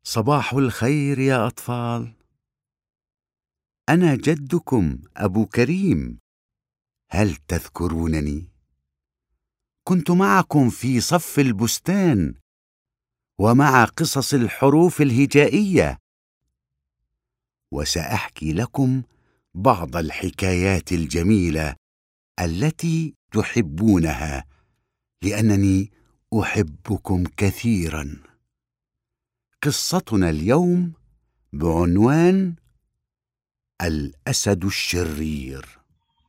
صباح الخير يا أطفال. أنا جدكم أبو كريم. هل تذكرونني؟ كنت معكم في صف البستان ومع قصص الحروف الهجائية، وسأحكي لكم بعض الحكايات الجميلة التي تحبونها، لأنني أحبكم كثيراً. قصتنا اليوم بعنوان الأسد الشرير.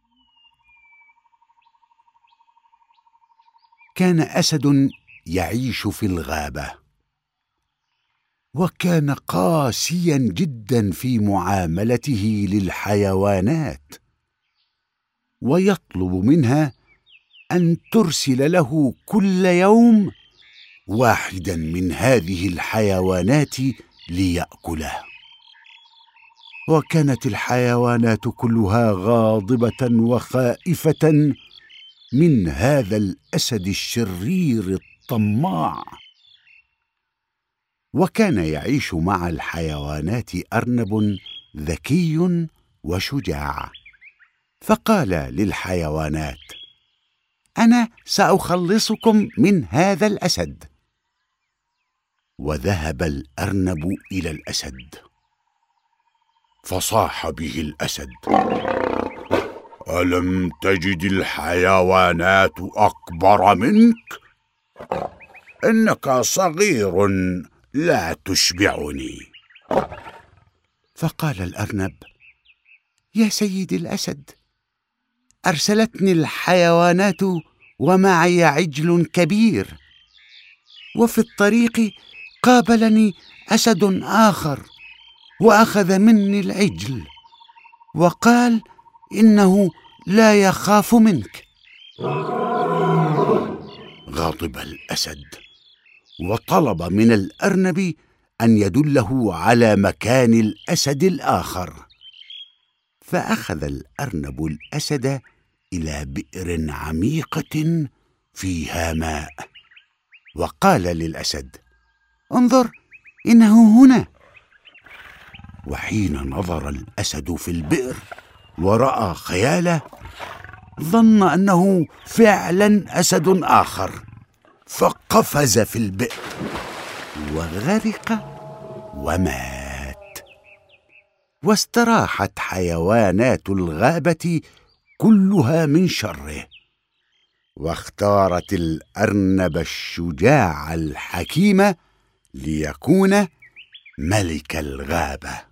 كان أسد يعيش في الغابة، وكان قاسياً جداً في معاملته للحيوانات، ويطلب منها أن ترسل له كل يوم واحداً من هذه الحيوانات ليأكله. وكانت الحيوانات كلها غاضبة وخائفة من هذا الأسد الشرير الطماع. وكان يعيش مع الحيوانات أرنب ذكي وشجاع، فقال للحيوانات: أنا سأخلصكم من هذا الأسد. وذهب الأرنب إلى الأسد، فصاح به الأسد: ألم تجد الحيوانات أكبر منك؟ إنك صغير لا تشبعني. فقال الأرنب: يا سيدي الأسد، أرسلتني الحيوانات ومعي عجل كبير، وفي الطريق قابلني أسد آخر وأخذ مني العجل، وقال إنه لا يخاف منك. غضب الأسد وطلب من الأرنب أن يدله على مكان الأسد الآخر. فأخذ الأرنب الأسد إلى بئر عميقة فيها ماء، وقال للأسد: انظر، إنه هنا. وحين نظر الأسد في البئر ورأى خياله، ظن أنه فعلا أسد آخر، فقفز في البئر وغرق ومات. واستراحت حيوانات الغابة كلها من شره، واختارت الأرنب الشجاع الحكيم ليكون ملك الغابة.